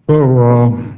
So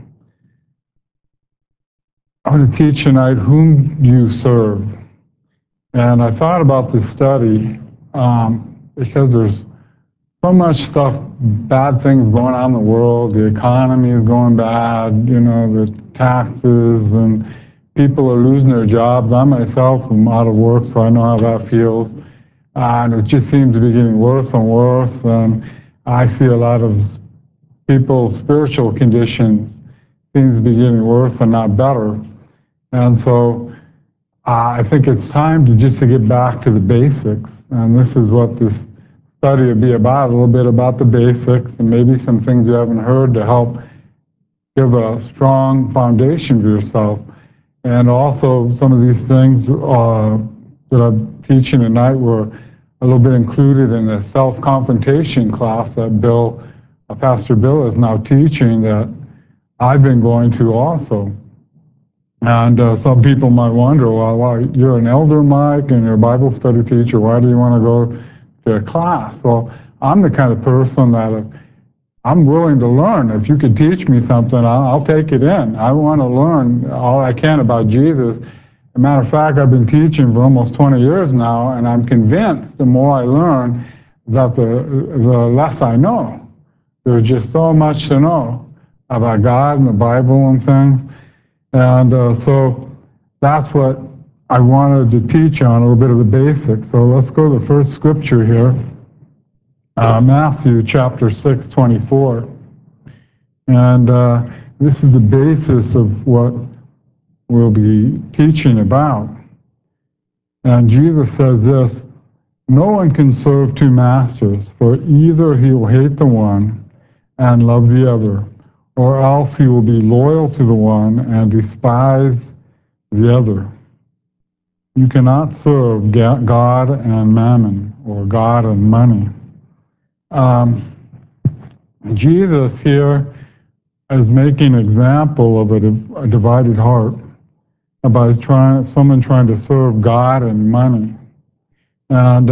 I'm going to teach tonight, whom do you serve? And I thought about this study because there's so much stuff, bad things going on in the world. The economy is going bad, the taxes, and people are losing their jobs. I myself am out of work, so I know how that feels. And it just seems to be getting worse and worse. And I see a lot of people's spiritual conditions seems to be getting worse and not better. And so I think it's time to get back to the basics. And this is what this study will be about, a little bit about the basics and maybe some things you haven't heard to help give a strong foundation for yourself. And also some of these things that I'm teaching tonight were a little bit included in the self-confrontation class that Pastor Bill is now teaching that I've been going to also. And some people might wonder, well, why, you're an elder, Mike, and you're a Bible study teacher. Why do you want to go to a class? Well, I'm the kind of person that if I'm willing to learn. If you could teach me something, I'll take it in. I want to learn all I can about Jesus. As a matter of fact, I've been teaching for almost 20 years now, and I'm convinced the more I learn that the less I know. There's just so much to know about God and the Bible and things. And so that's what I wanted to teach on, a little bit of the basics. So let's go to the first scripture here, Matthew chapter 6:24. And this is the basis of what we'll be teaching about. And Jesus says this, "No one can serve two masters, for either he will hate the one and love the other, or else he will be loyal to the one and despise the other. You cannot serve God and mammon, or God and money." Jesus here is making an example of a divided heart about someone trying to serve God and money. And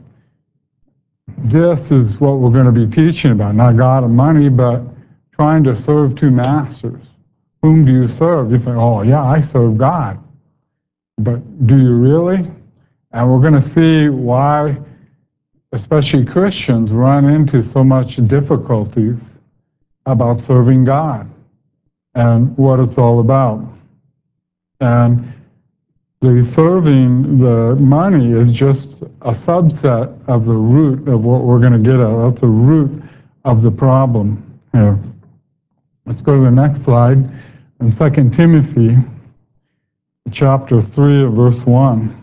this is what we're going to be teaching about, not God and money, but trying to serve two masters. Whom do you serve? You think, oh, yeah, I serve God. But do you really? And we're going to see why, especially Christians, run into so much difficulties about serving God and what it's all about. And the serving the money is just a subset of the root of what we're going to get at. That's the root of the problem here. Let's go to the next slide. In 2 Timothy chapter 3, verse 1.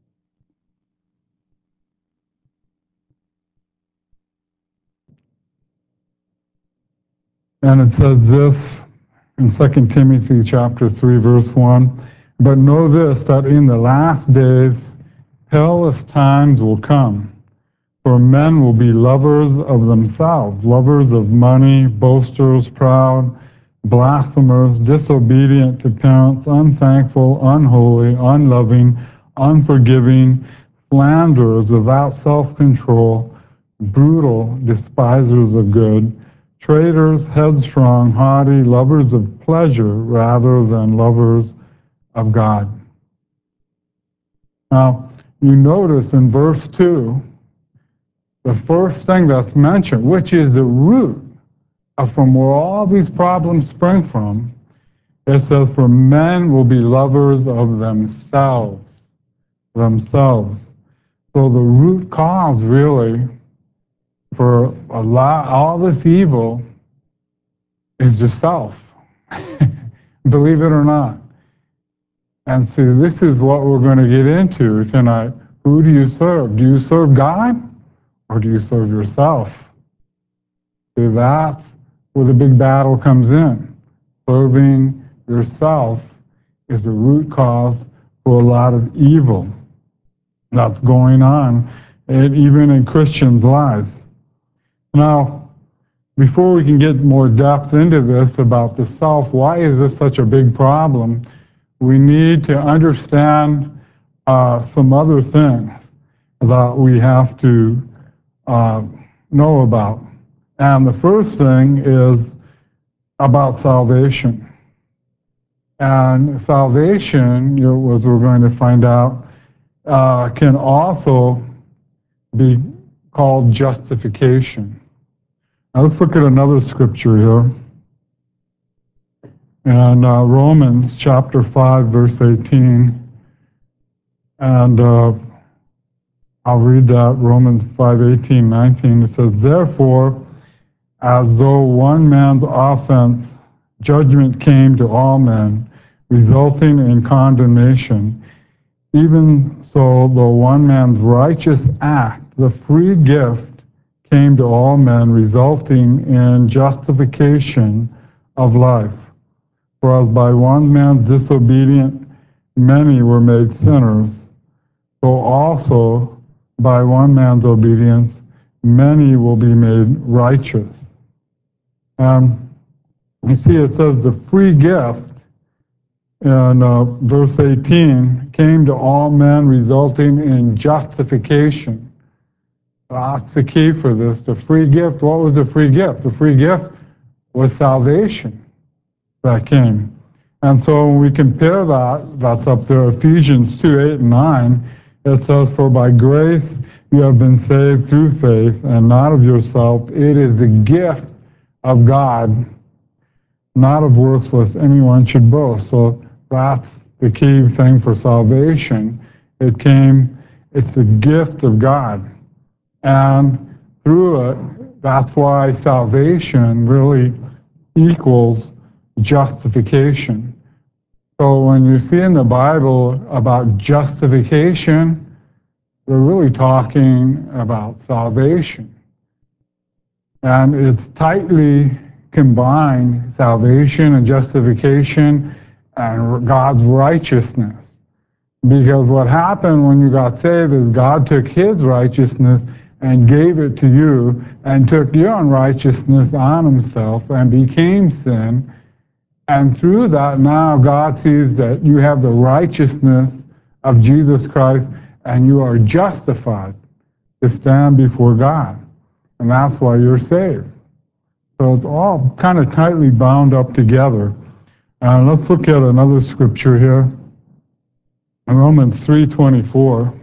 And it says this in 2 Timothy chapter 3, verse 1. "But know this, that in the last days perilous times will come. For men will be lovers of themselves, lovers of money, boasters, proud, blasphemers, disobedient to parents, unthankful, unholy, unloving, unforgiving, slanderers, without self-control, brutal, despisers of good, traitors, headstrong, haughty, lovers of pleasure rather than lovers of God." Now, you notice in verse 2, the first thing that's mentioned, which is the root of from where all these problems spring from, it says, "For men will be lovers of themselves." Themselves. So the root cause, really, for all this evil is just self. Believe it or not. And see, this is what we're going to get into tonight. Who do you serve? Do you serve God, or do you serve yourself? See, that's where the big battle comes in. Serving yourself is the root cause for a lot of evil that's going on, and even in Christians' lives. Now, before we can get more depth into this about the self, why is this such a big problem? We need to understand some other things that we have to know about. And the first thing is about salvation. And salvation, as we're going to find out, can also be called justification. Now let's look at another scripture here. In Romans chapter 5, verse 18. And I'll read that, Romans 5, 18, 19. It says, therefore, as though one man's offense, judgment came to all men, resulting in condemnation, even so, though one man's righteous act, the free gift, came to all men, resulting in justification of life. For as by one man's disobedience many were made sinners, so also by one man's obedience many will be made righteous. You see, it says the free gift in verse 18 came to all men, resulting in justification. That's the key for this. The free gift, what was the free gift? The free gift was salvation that came. And so when we compare that, that's up there, Ephesians 2, 8 and 9, it says, for by grace you have been saved through faith, and not of yourself. It is the gift of God, not of works, lest anyone should boast. So that's the key thing for salvation. It's the gift of God. And through it, that's why salvation really equals justification. So when you see in the Bible about justification, they're really talking about salvation. And it's tightly combined, salvation and justification and God's righteousness. Because what happened when you got saved is God took his righteousness and gave it to you and took your unrighteousness on himself and became sin. And through that, now God sees that you have the righteousness of Jesus Christ and you are justified to stand before God. And that's why you're saved. So it's all kind of tightly bound up together. Let's look at another scripture here. In Romans 3:24.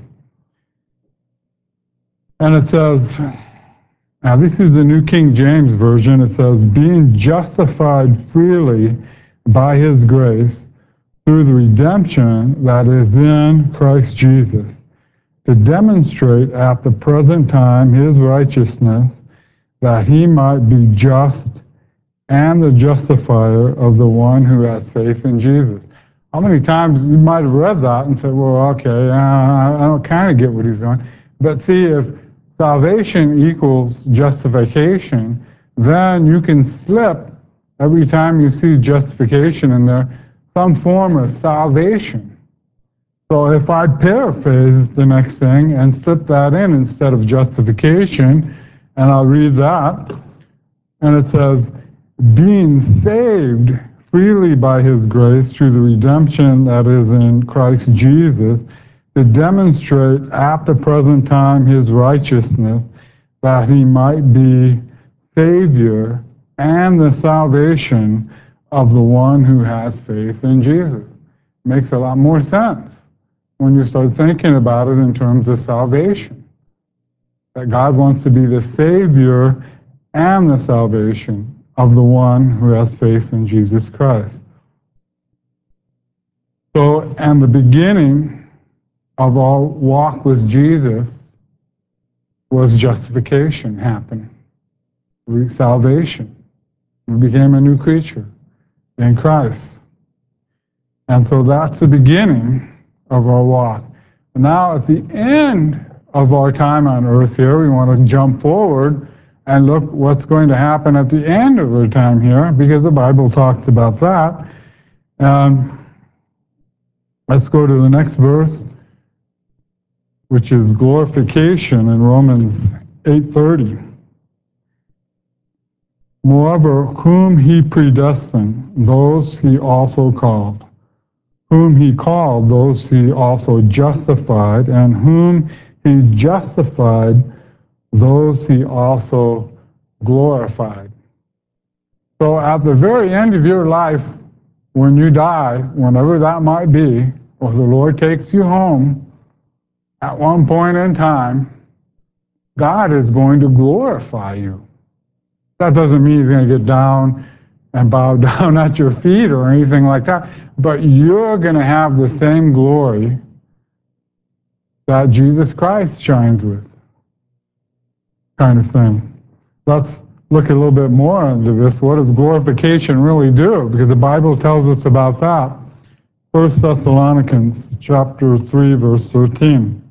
And it says, now this is the New King James Version, it says, being justified freely by his grace through the redemption that is in Christ Jesus, to demonstrate at the present time his righteousness, that he might be just and the justifier of the one who has faith in Jesus. How many times you might have read that and said, well, okay, I don't kind of get what he's doing. But see, if salvation equals justification, then you can slip every time you see justification in there, some form of salvation. So if I paraphrase the next thing and slip that in instead of justification, and I'll read that, and it says, being saved freely by his grace through the redemption that is in Christ Jesus, to demonstrate at the present time his righteousness, that he might be Savior and the salvation of the one who has faith in Jesus. Makes a lot more sense when you start thinking about it in terms of salvation. That God wants to be the Savior and the salvation of the one who has faith in Jesus Christ. So, and the beginning of our walk with Jesus was justification happened. Salvation. We became a new creature in Christ. And so that's the beginning of our walk. Now at the end of our time on earth here, we want to jump forward and look what's going to happen at the end of our time here, because the Bible talks about that. Let's go to the next verse, which is glorification in Romans 8:30. Moreover, whom he predestined, those he also called. Whom he called, those he also justified. And whom he justified, those he also glorified. So at the very end of your life, when you die, whenever that might be, or the Lord takes you home, at one point in time, God is going to glorify you. That doesn't mean He's going to get down and bow down at your feet or anything like that, but you're going to have the same glory that Jesus Christ shines with, kind of thing. Let's look a little bit more into this. What does glorification really do? Because the Bible tells us about that. 1 Thessalonians chapter 3, verse 13.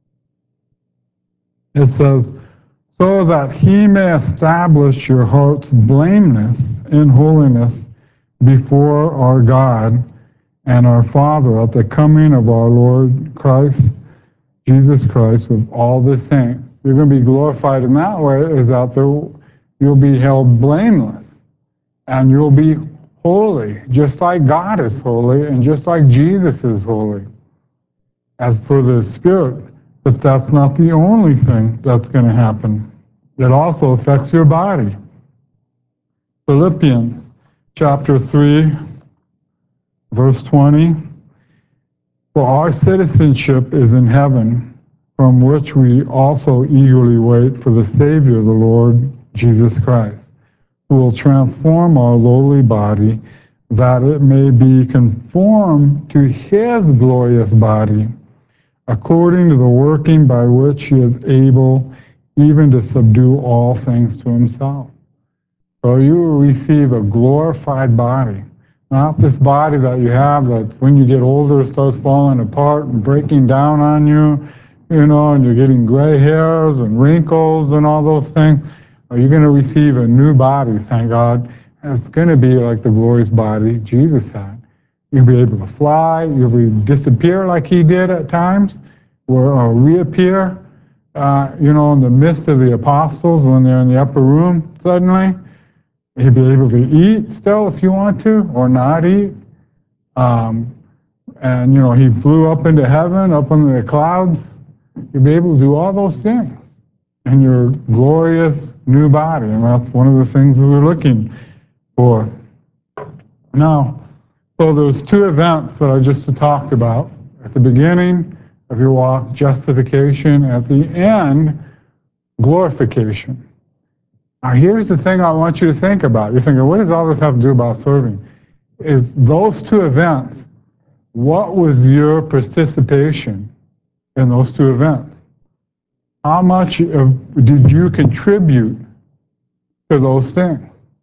It says, so that He may establish your hearts blameless in holiness before our God and our Father at the coming of our Lord Christ, Jesus Christ, with all the saints. You're going to be glorified in that way, is that you'll be held blameless, and you'll be holy, just like God is holy, and just like Jesus is holy. As for the Spirit, but that's not the only thing that's going to happen. It also affects your body. Philippians chapter 3, verse 20. For our citizenship is in heaven, from which we also eagerly wait for the Savior, the Lord Jesus Christ, who will transform our lowly body, that it may be conformed to His glorious body, according to the working by which He is able even to subdue all things to Himself. So you will receive a glorified body. Not this body that you have that when you get older starts falling apart and breaking down on you, and you're getting gray hairs and wrinkles and all those things. You're going to receive a new body, thank God. And it's going to be like the glorious body Jesus had. You'll be able to fly. You'll disappear like He did at times, or reappear, in the midst of the apostles when they're in the upper room suddenly. You'll be able to eat still if you want to, or not eat. And, He flew up into heaven, up into the clouds. You'll be able to do all those things in your glorious new body. And that's one of the things that we're looking for. Now, so there's two events that I just talked about. At the beginning of your walk, justification. At the end, glorification. Now, here's the thing I want you to think about. You're thinking, what does all this have to do about serving? Is those two events, what was your participation in those two events? How much did you contribute to those things?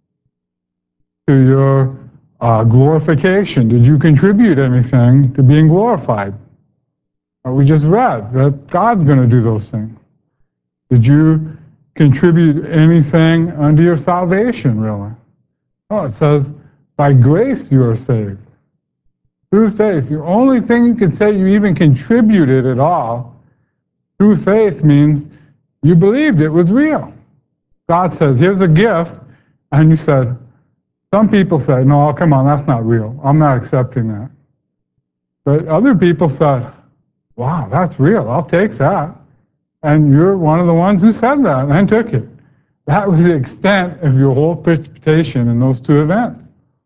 To your glorification? Did you contribute anything to being glorified? We just read that God's going to do those things. Did you contribute anything unto your salvation, really? Oh, it says, by grace you are saved. Through faith. The only thing you can say you even contributed at all through faith means you believed it was real. God says, here's a gift, and you said, some people say, no, come on, that's not real. I'm not accepting that. But other people said, wow, that's real. I'll take that. And you're one of the ones who said that and took it. That was the extent of your whole participation in those two events.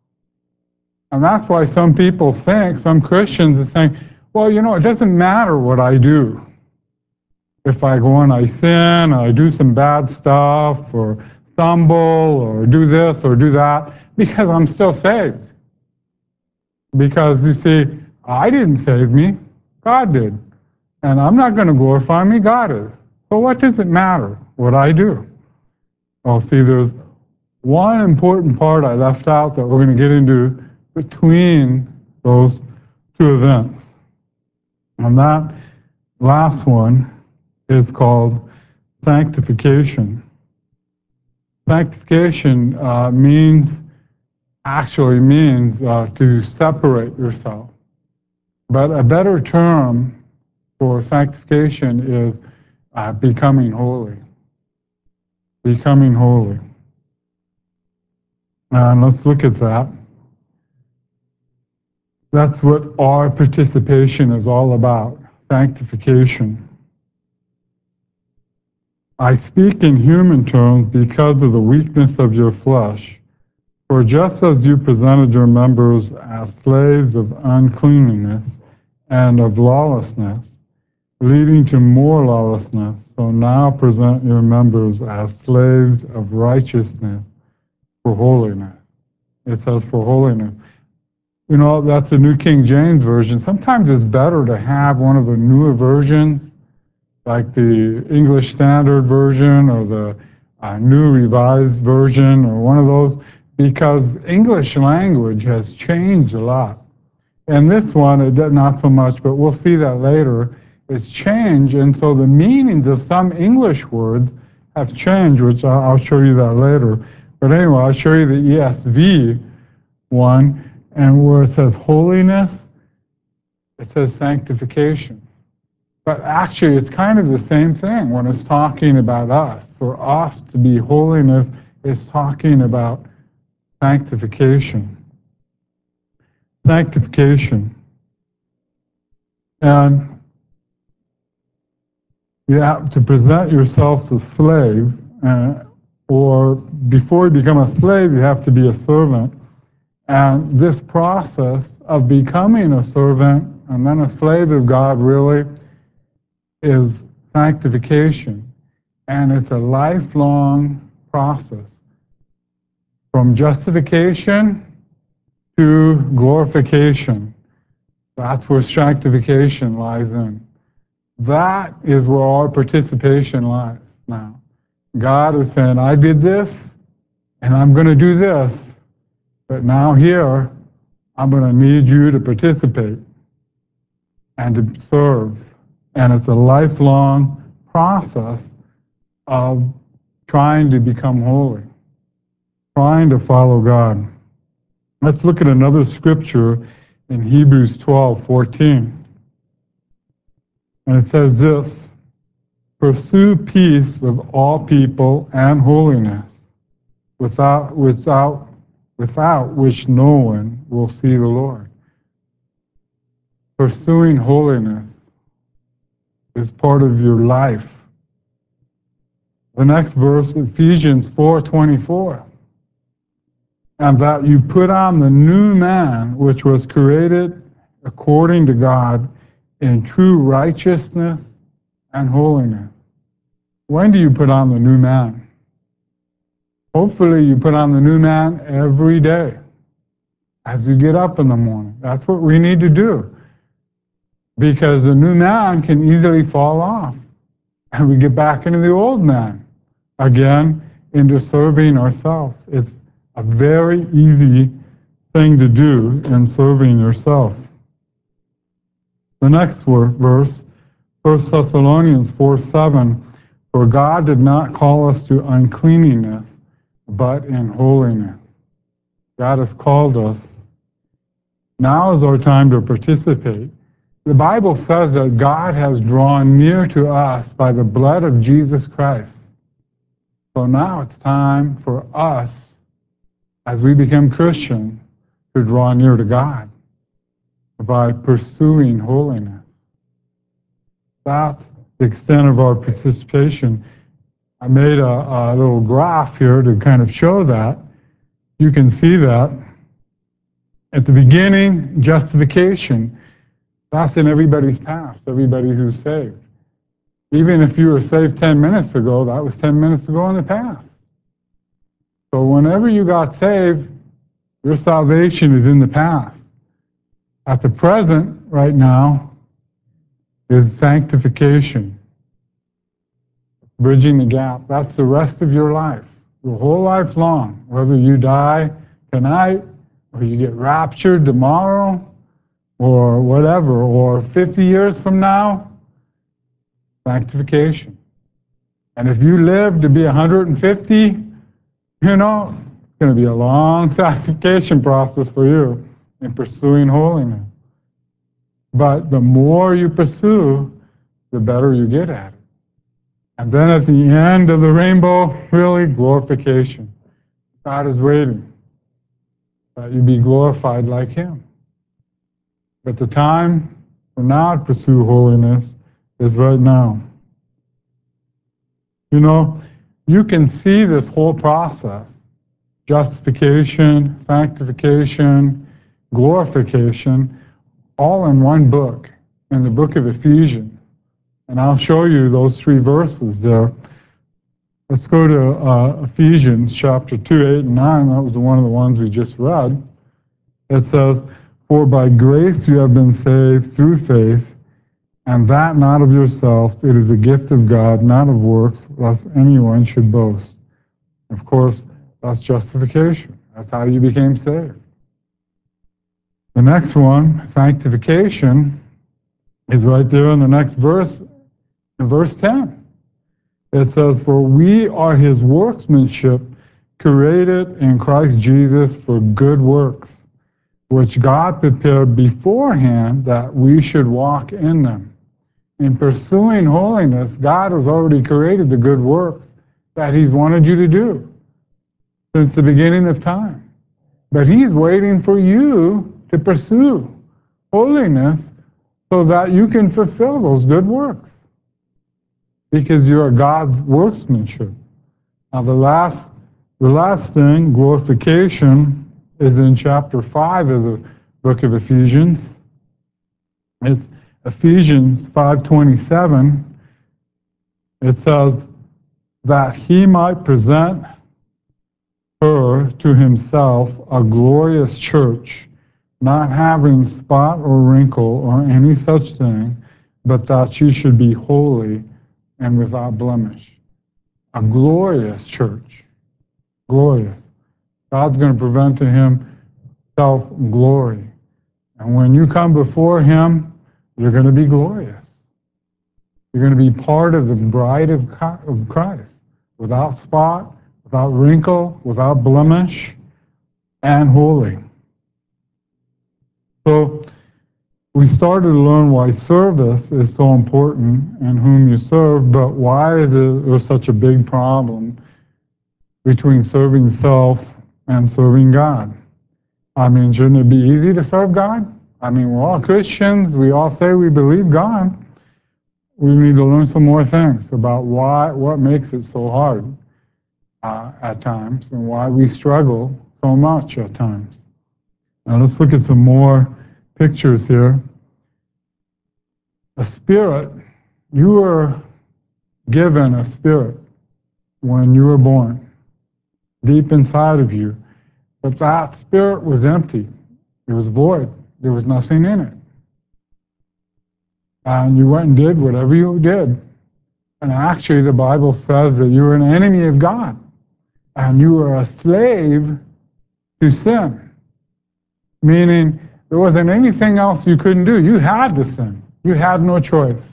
And that's why some people think, some Christians think, well, it doesn't matter what I do. If I go and I sin, or I do some bad stuff, or stumble, or do this or do that, because I'm still saved. Because, you see, I didn't save me. God did. And I'm not going to glorify me. God is. So what does it matter what I do? Well, see, there's one important part I left out that we're going to get into between those two events. And that last one is called sanctification. Sanctification actually means to separate yourself. But a better term for sanctification is becoming holy. Becoming holy. And let's look at that. That's what our participation is all about, sanctification. I speak in human terms because of the weakness of your flesh. For just as you presented your members as slaves of uncleanness and of lawlessness, leading to more lawlessness, so now present your members as slaves of righteousness for holiness. It says for holiness. You know, that's the New King James Version. Sometimes it's better to have one of the newer versions, like the English Standard Version or the New Revised Version or one of those, because English language has changed a lot. And this one, it does not so much, but we'll see that later. It's changed, and so the meanings of some English words have changed, which I'll show you that later. But anyway, I'll show you the ESV one, and where it says holiness, it says sanctification. But actually, it's kind of the same thing when it's talking about us. For us to be holiness, it's talking about sanctification. Sanctification. And you have to present yourselves as slave, or before you become a slave, you have to be a servant. And this process of becoming a servant and then a slave of God really is sanctification. And it's a lifelong process from justification to glorification. That's where sanctification lies in. That is where our participation lies now. God is saying, I did this, and I'm going to do this, but now here, I'm going to need you to participate and to serve. And it's a lifelong process of trying to become holy, trying to follow God. Let's look at another scripture in Hebrews 12:14. And it says this, pursue peace with all people and holiness, without which no one will see the Lord. Pursuing holiness is part of your life. The next verse, Ephesians 4:24. And that you put on the new man, which was created according to God in true righteousness and holiness. When do you put on the new man? Hopefully you put on the new man every day as you get up in the morning. That's what we need to do, because the new man can easily fall off and we get back into the old man again, into serving ourselves. It's a very easy thing to do in serving yourself. The next verse, 1 Thessalonians 4:7, for God did not call us to uncleanness, but in holiness. God has called us. Now is our time to participate. The Bible says that God has drawn near to us by the blood of Jesus Christ. So now it's time for us, as we become Christians, to draw near to God by pursuing holiness. That's the extent of our participation. I made a little graph here to kind of show that. You can see that at the beginning, justification. That's in everybody's past, everybody who's saved. Even if you were saved 10 minutes ago, that was 10 minutes ago in the past. So whenever you got saved, your salvation is in the past. At the present, right now, is sanctification. Bridging the gap. That's the rest of your life, your whole life long. Whether you die tonight, or you get raptured tomorrow, or whatever, or 50 years from now, sanctification. And if you live to be 150, you know, it's going to be a long sanctification process for you in pursuing holiness. But the more you pursue, the better you get at it. And then at the end of the rainbow, really, glorification. God is waiting that you be glorified like Him. But the time for now to pursue holiness is right now. You know, you can see this whole process justification, sanctification, glorification, all in one book, in the book of Ephesians. And I'll show you those 3 verses there. Let's go to Ephesians chapter 2, 8, and 9. That was one of the ones we just read. It says, "For by grace you have been saved through faith, and that not of yourselves, it is a gift of God, not of works, lest anyone should boast." Of course, that's justification. That's how you became saved. The next one, sanctification, is right there in the next verse, in verse 10. It says, "For we are his workmanship, created in Christ Jesus for good works, which God prepared beforehand that we should walk in them." In pursuing holiness, God has already created the good works that he's wanted you to do since the beginning of time. But he's waiting for you to pursue holiness so that you can fulfill those good works, because you are God's workmanship. Now the last thing, glorification, is in chapter 5 of the book of Ephesians. It's Ephesians 5:27. It says that he might present her to himself a glorious church, not having spot or wrinkle or any such thing, but that she should be holy and without blemish. A glorious church. Glorious. God's going to present to himself glory. And when you come before him, you're going to be glorious. You're going to be part of the bride of Christ, without spot, without wrinkle, without blemish, and holy. So we started to learn why service is so important and whom you serve, but why is there such a big problem between serving self and serving God? I mean, shouldn't it be easy to serve God? I mean, we're all Christians. We all say we believe God. We need to learn some more things about what makes it so hard at times, and why we struggle so much at times. Now let's look at some more pictures here. A spirit, you were given a spirit when you were born, deep inside of you, but that spirit was empty. It was void. There was nothing in it. And you went and did whatever you did. And actually the Bible says that you were an enemy of God, and you were a slave to sin, meaning there wasn't anything else you couldn't do. You had to sin. You had no choice.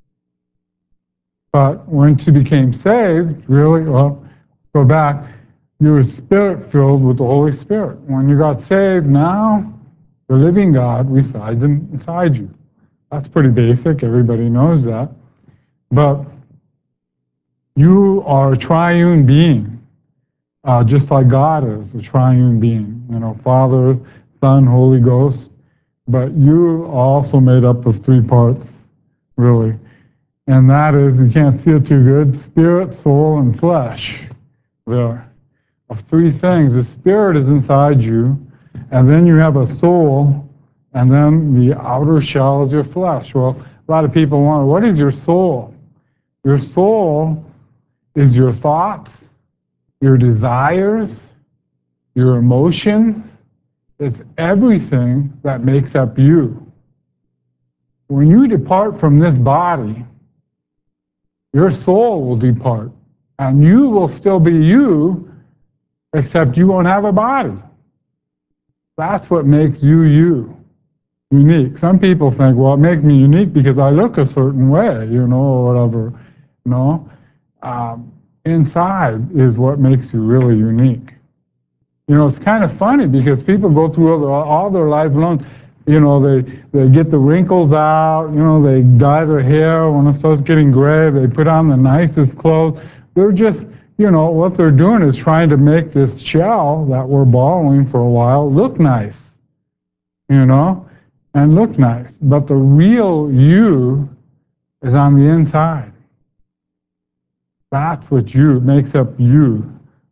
But once you became saved, really, well, go back, you were spirit-filled with the Holy Spirit. When you got saved, now the living God resides inside you. That's pretty basic. Everybody knows that. But you are a triune being, just like God is a triune being. You know, Father, Son, Holy Ghost. But you are also made up of 3 parts, really. And that is, you can't see it too good, spirit, soul, and flesh. There. Of 3 things. The spirit is inside you, and then you have a soul, and then the outer shell is your flesh. Well, a lot of people wonder, what is your soul? Your soul is your thoughts, your desires, your emotions. It's everything that makes up you. When you depart from this body, your soul will depart, and you will still be you, except you won't have a body. That's what makes you you, unique. Some people think, well, it makes me unique because I look a certain way, you know, or whatever. No. Inside is what makes you really unique. You know, it's kind of funny because people go through all their life long, you know, they get the wrinkles out, you know, they dye their hair. When it starts getting gray, they put on the nicest clothes. They're just, you know, what they're doing is trying to make this shell that we're borrowing for a while look nice, you know, and look nice. But the real you is on the inside. That's what makes up you,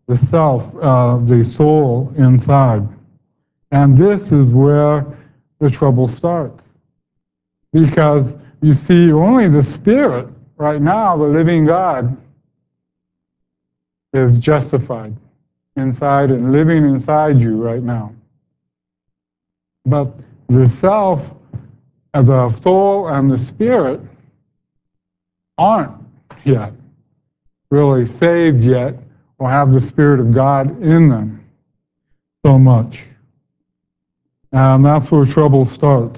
the self, the soul inside. And this is where the trouble starts. Because you see, only the Spirit, right now, the living God, is justified inside and living inside you right now. But the self, the soul, and the Spirit aren't yet really saved yet or have the Spirit of God in them so much. And that's where trouble starts.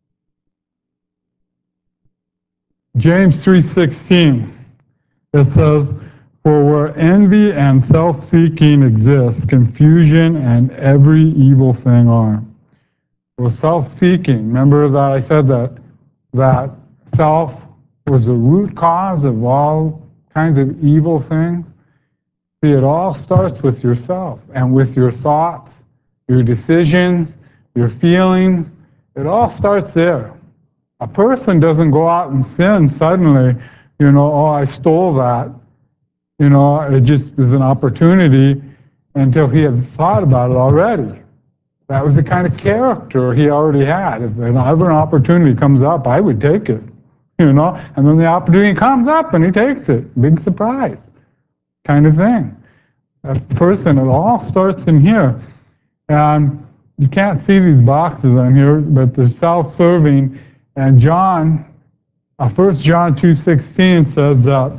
James 3:16, it says, "For where envy and self-seeking exist, confusion and every evil thing are." Well, self-seeking, remember that I said that self was the root cause of all kinds of evil things? See, it all starts with yourself and with your thoughts, your decisions, your feelings. It all starts there. A person doesn't go out and sin suddenly, oh, I stole that. It just is an opportunity until he had thought about it already. That was the kind of character he already had. If ever an opportunity comes up, I would take it, and then the opportunity comes up and he takes it. Big surprise kind of thing. A person, it all starts in here. And you can't see these boxes on here, but they're self-serving. And John, 1 John 2:16 says that,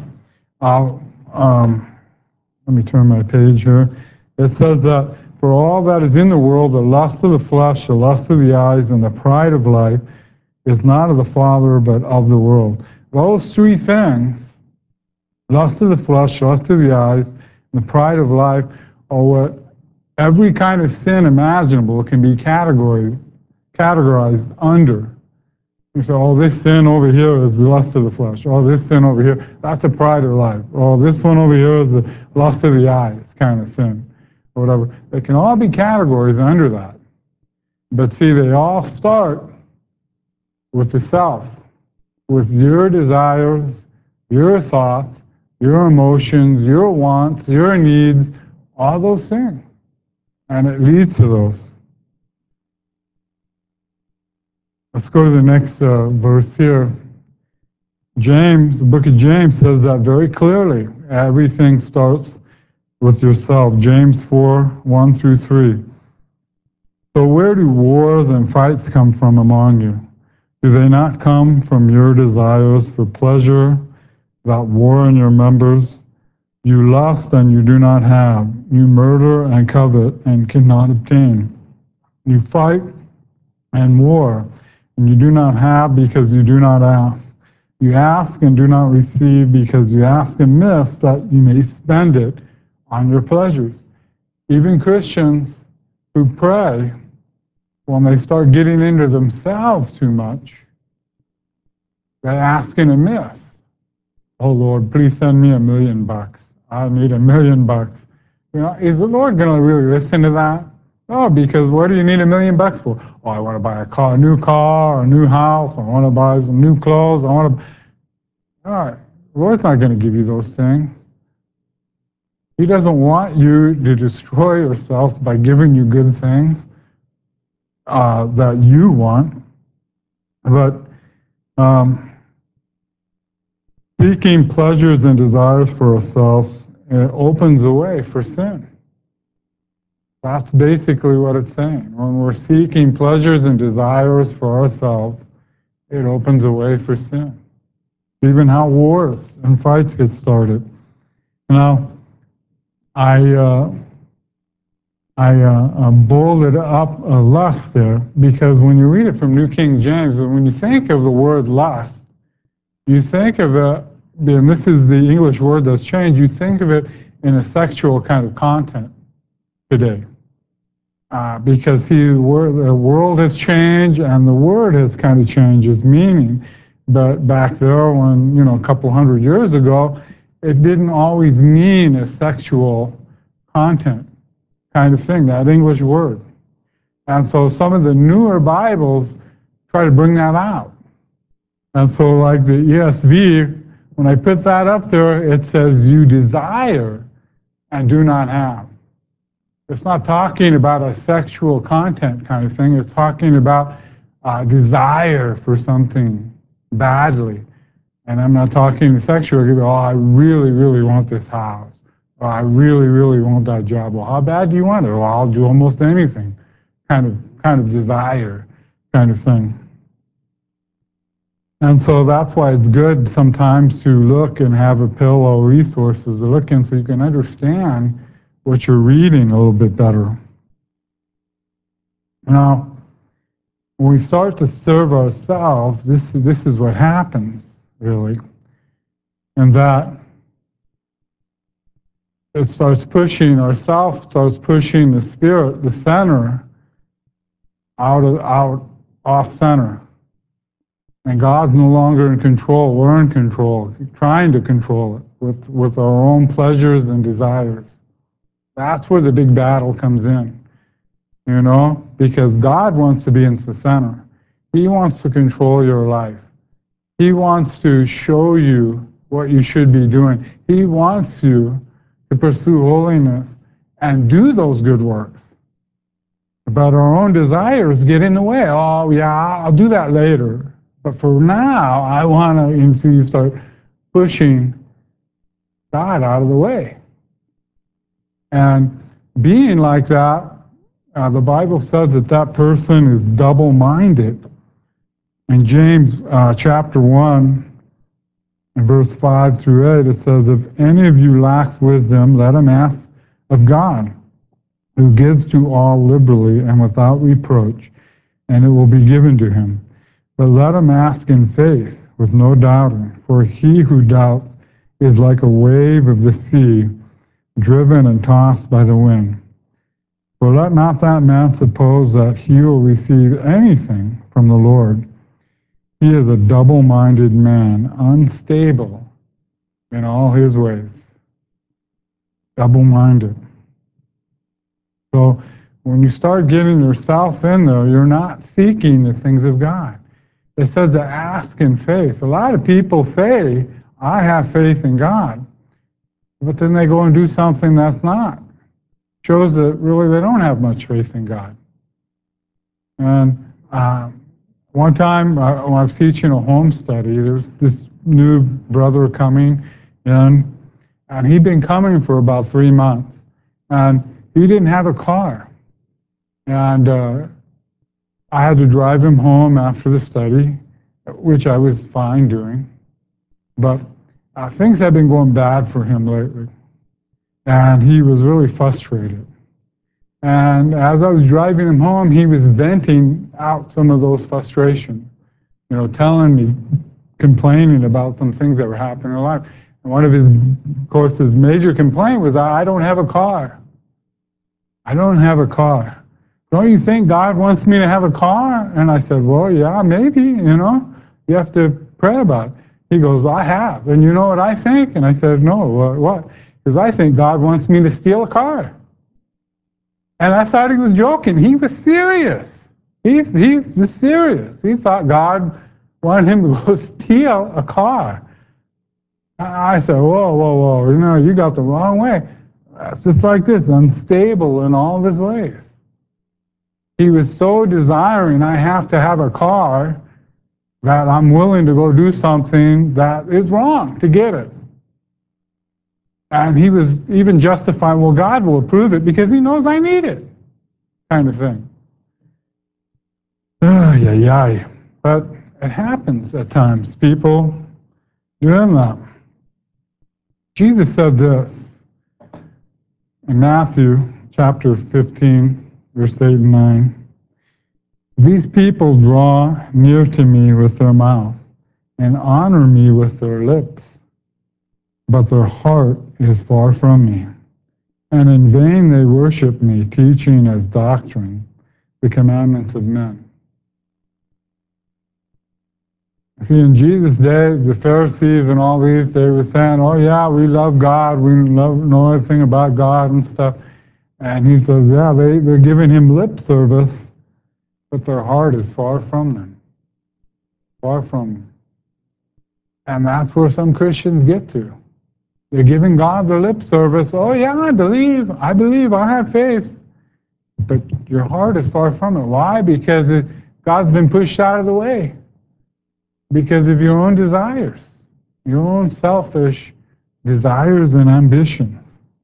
let me turn my page here. It says that for all that is in the world, the lust of the flesh, the lust of the eyes, and the pride of life is not of the Father, but of the world. Those three things, lust of the flesh, lust of the eyes, and the pride of life, are what every kind of sin imaginable can be categorized under. You say, oh, this sin over here is the lust of the flesh. Oh, this sin over here, that's the pride of life. Oh, this one over here is the lust of the eyes kind of sin, or whatever. They can all be categories under that. But see, they all start with the self, with your desires, your thoughts, your emotions, your wants, your needs, all those things. And it leads to those. Let's go to the next verse here. James, the book of James says that very clearly. Everything starts with yourself. James 4:1-3. So where do wars and fights come from among you? Do they not come from your desires for pleasure that war in your members? You lust and you do not have. You murder and covet and cannot obtain. You fight and war, and you do not have because you do not ask. You ask and do not receive because you ask amiss that you may spend it on your pleasures. Even Christians who pray, when they start getting into themselves too much, they ask in amiss. Oh Lord, please send me $1 million. I need $1 million. Is the Lord going to really listen to that? No, because what do you need $1 million for? Oh, I want to buy a new car, a new house. I want to buy some new clothes. All right, the Lord's not going to give you those things. He doesn't want you to destroy yourself by giving you good things that you want. But seeking pleasures and desires for ourselves, it opens the way for sin. That's basically what it's saying. When we're seeking pleasures and desires for ourselves, it opens a way for sin. Even how wars and fights get started. Now, I bolded up lust there because when you read it from New King James, when you think of the word lust, you think of it, and this is the English word that's changed, you think of it in a sexual kind of content today. Because the world has changed and the word has kind of changed its meaning. But back there, when, a couple hundred years ago, it didn't always mean a sexual content kind of thing, that English word. And so some of the newer Bibles try to bring that out. And so like the ESV, when I put that up there, it says you desire and do not have. It's not talking about a sexual content kind of thing. It's talking about desire for something badly. And I'm not talking sexual. Oh, I really, really want this house. Or I really, really want that job. Well, how bad do you want it? Well, I'll do almost anything. Kind of desire kind of thing. And so that's why it's good sometimes to look and have a pillow resources to look in so you can understand what you're reading a little bit better. Now, when we start to serve ourselves, this is what happens, really. And that it starts pushing ourself, starts pushing the spirit, the center, out off center. And God's no longer in control. We're in control, trying to control it with our own pleasures and desires. That's where the big battle comes in, you know, because God wants to be in the center. He wants to control your life. He wants to show you what you should be doing. He wants you to pursue holiness and do those good works. But our own desires get in the way. Oh, yeah, I'll do that later. But for now, I want to, and so you start pushing God out of the way. And being like that, the Bible says that that person is double-minded. In James chapter 1, in verse 5 through 8, it says, if any of you lacks wisdom, let him ask of God, who gives to all liberally and without reproach, and it will be given to him. But let him ask in faith, with no doubting, for he who doubts is like a wave of the sea, driven and tossed by the wind. For let not that man suppose that he will receive anything from the Lord. He is a double-minded man, unstable in all his ways. Double-minded. So when you start getting yourself in there, you're not seeking the things of God. It says to ask in faith. A lot of people say, I have faith in God, but then they go and do something that's not. Shows that really they don't have much faith in God. And one time when I was teaching a home study, there was this new brother coming in, and he'd been coming for about 3 months, and he didn't have a car. And I had to drive him home after the study, which I was fine doing. But things had been going bad for him lately, and he was really frustrated. And as I was driving him home, he was venting out some of those frustrations, you know, telling me, complaining about some things that were happening in life. And one of his, of course, his major complaint was, I don't have a car. I don't have a car. Don't you think God wants me to have a car? And I said, well, yeah, maybe, you know. You have to pray about it. He goes, I have. And you know what I think? And I said, no, what? Because I think God wants me to steal a car. And I thought he was joking. He was serious. He was serious. He thought God wanted him to go steal a car. I said, whoa, you know, you got the wrong way. It's just like this, unstable in all of his ways. He was so desiring, I have to have a car, that I'm willing to go do something that is wrong to get it. And he was even justifying, well, God will approve it because he knows I need it, kind of thing. But it happens at times. People doing that. Jesus said this in Matthew chapter 15, verse 8 and 9. These people draw near to me with their mouth and honor me with their lips, but their heart is far from me. And in vain they worship me, teaching as doctrine the commandments of men. See, in Jesus' day, the Pharisees and all these, they were saying, oh yeah, we love God, we know everything about God and stuff. And he says, yeah, they're giving him lip service, but their heart is far from them. Far from them. And that's where some Christians get to. They're giving God their lip service. Oh yeah, I believe, I have faith. But your heart is far from it. Why? Because God's been pushed out of the way. Because of your own desires, your own selfish desires and ambition.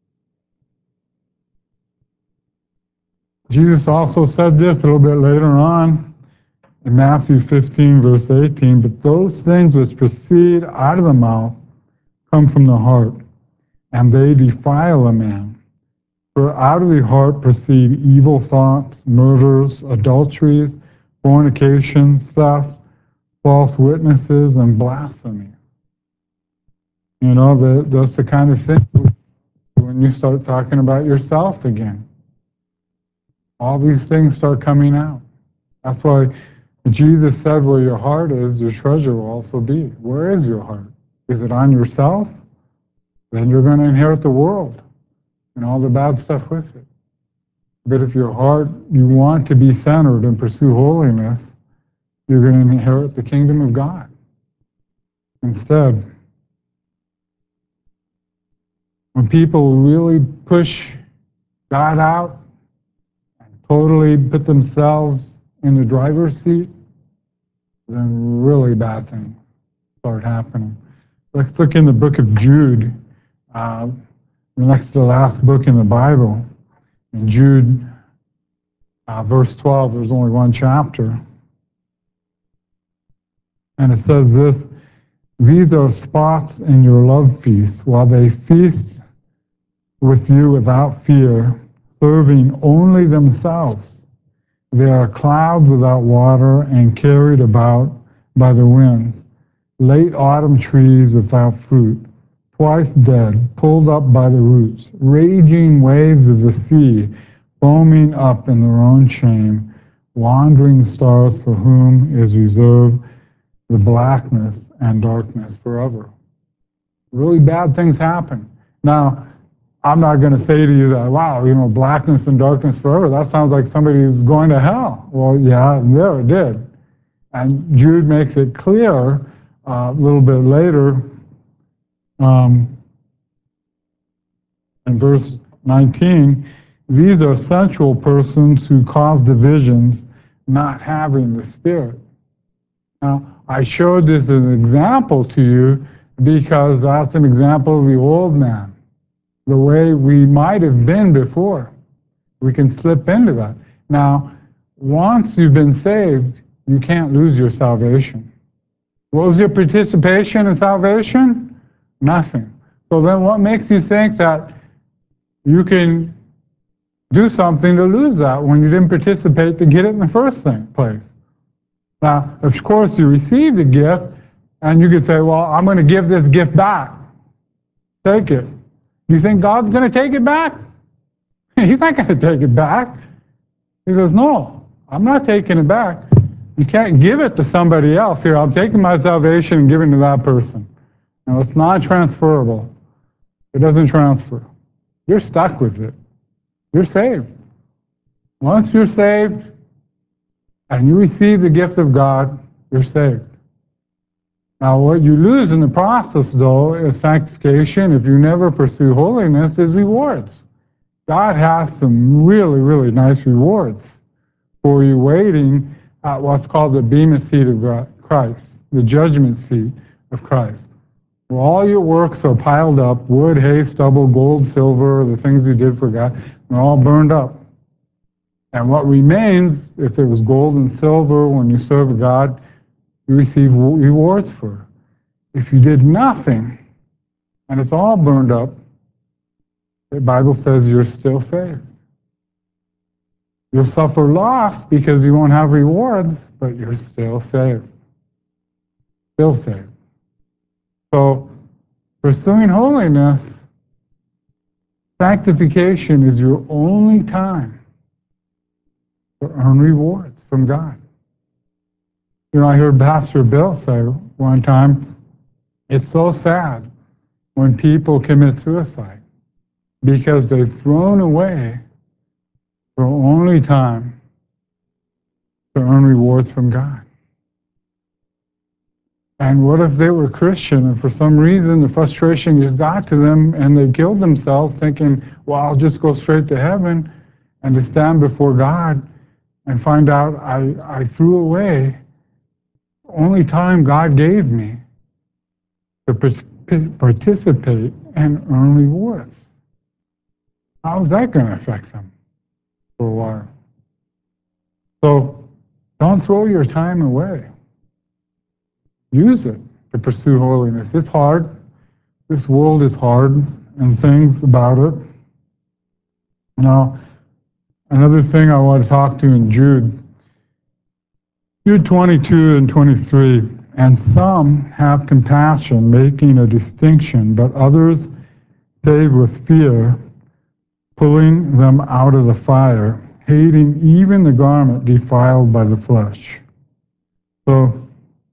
Jesus also said this a little bit later on in Matthew 15, verse 18, but those things which proceed out of the mouth come from the heart, and they defile a man. For out of the heart proceed evil thoughts, murders, adulteries, fornications, thefts, false witnesses, and blasphemy. You know, that's the kind of thing when you start talking about yourself again. All these things start coming out. That's why Jesus said, where your heart is, your treasure will also be. Where is your heart? Is it on yourself? Then you're going to inherit the world and all the bad stuff with it. But if your heart, you want to be centered and pursue holiness, you're going to inherit the kingdom of God. Instead, when people really push God out and totally put themselves in the driver's seat, then really bad things start happening. Let's look in the book of Jude, next to the last book in the Bible. In Jude, verse 12, there's only one chapter. And it says this, these are spots in your love feast, while they feast with you without fear, serving only themselves. They are clouds without water and carried about by the winds, late autumn trees without fruit, twice dead, pulled up by the roots, raging waves of the sea, foaming up in their own shame, wandering stars for whom is reserved the blackness and darkness forever. Really bad things happen. Now, I'm not going to say to you that, wow, you know, blackness and darkness forever, that sounds like somebody who's going to hell. Well, yeah, there it did. And Jude makes it clear a little bit later in verse 19, these are sensual persons who cause divisions, not having the Spirit. Now, I showed this as an example to you because that's an example of the old man, the way we might have been before. We can slip into that. Now, once you've been saved, you can't lose your salvation. What was your participation in salvation? Nothing. So then what makes you think that you can do something to lose that when you didn't participate to get it in the first place? Now, of course, you received the gift, and you could say, well, I'm going to give this gift back. Take it. You think God's going to take it back? He's not going to take it back. He says, no, I'm not taking it back. You can't give it to somebody else. Here, I'm taking my salvation and giving it to that person. Now, it's not transferable. It doesn't transfer. You're stuck with it. You're saved. Once you're saved and you receive the gift of God, you're saved. Now, what you lose in the process, though, of sanctification, if you never pursue holiness, is rewards. God has some really, really nice rewards for you waiting at what's called the Bema seat of Christ, the judgment seat of Christ, where all your works are piled up, wood, hay, stubble, gold, silver, the things you did for God, they're all burned up. And what remains, if it was gold and silver when you serve God, you receive rewards for. If you did nothing, and it's all burned up, the Bible says you're still saved. You'll suffer loss because you won't have rewards, but you're still saved. Still saved. So, pursuing holiness, sanctification is your only time to earn rewards from God. You know, I heard Pastor Bill say one time, it's so sad when people commit suicide because they've thrown away their only time to earn rewards from God. And what if they were Christian and for some reason the frustration just got to them and they killed themselves thinking, well, I'll just go straight to heaven, and to stand before God and find out I threw away only time God gave me to participate and earn rewards. How's that going to affect them for a while? So don't throw your time away. Use it to pursue holiness. It's hard. This world is hard and things about it. Now, another thing I want to talk to in Jude 22 and 23, and some have compassion, making a distinction, but others save with fear, pulling them out of the fire, hating even the garment defiled by the flesh. So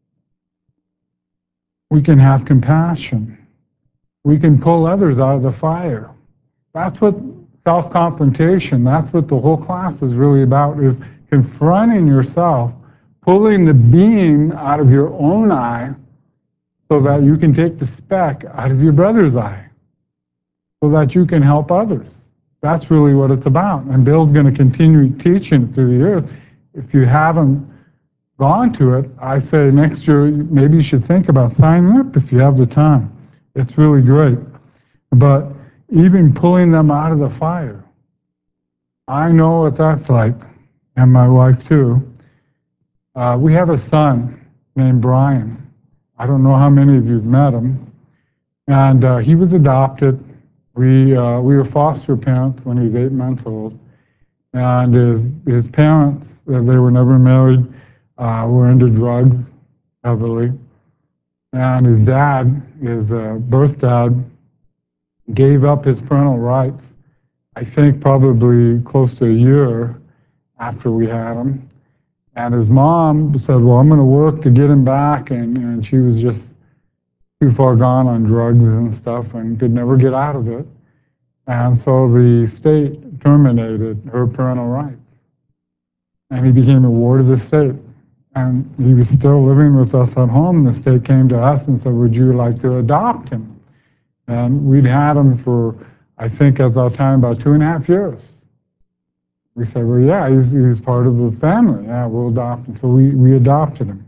we can have compassion. We can pull others out of the fire. That's what self-confrontation, that's what the whole class is really about, is confronting yourself, pulling the beam out of your own eye so that you can take the speck out of your brother's eye, so that you can help others. That's really what it's about. And Bill's going to continue teaching through the years. If you haven't gone to it, I say next year maybe you should think about signing up if you have the time. It's really great. But even pulling them out of the fire, I know what that's like, and my wife too. We have a son named Brian. I don't know how many of you have met him. And he was adopted. We were foster parents when he was 8 months old. And his parents, they were never married, were into drugs heavily. And his dad, his birth dad, gave up his parental rights, I think probably close to a year after we had him. And his mom said, well, I'm going to work to get him back. And she was just too far gone on drugs and stuff and could never get out of it. And so the state terminated her parental rights. And he became a ward of the state. And he was still living with us at home. The state came to us and said, would you like to adopt him? And we'd had him for, I think at that time, about 2.5 years. We said, well, yeah, he's part of the family. Yeah, we'll adopt him. So we adopted him.